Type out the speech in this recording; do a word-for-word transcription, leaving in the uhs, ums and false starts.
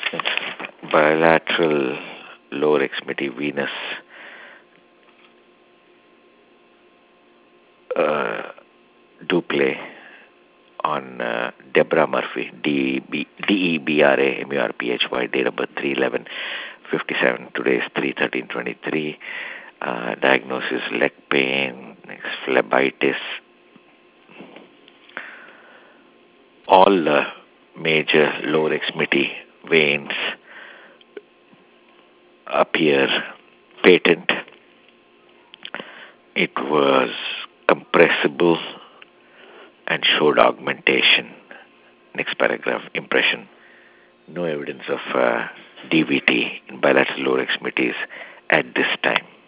Bilateral lower extremity venous uh, do play on uh, Deborah Murphy, D E B R A M U R P H Y, date of birth three eleven fifty-seven. Today is three thirteen twenty-three. Uh, diagnosis leg pain, next phlebitis. All uh, major lower extremity veins appear patent. It was compressible and showed augmentation. Next paragraph, impression. No evidence of uh, D V T in bilateral lower extremities at this time.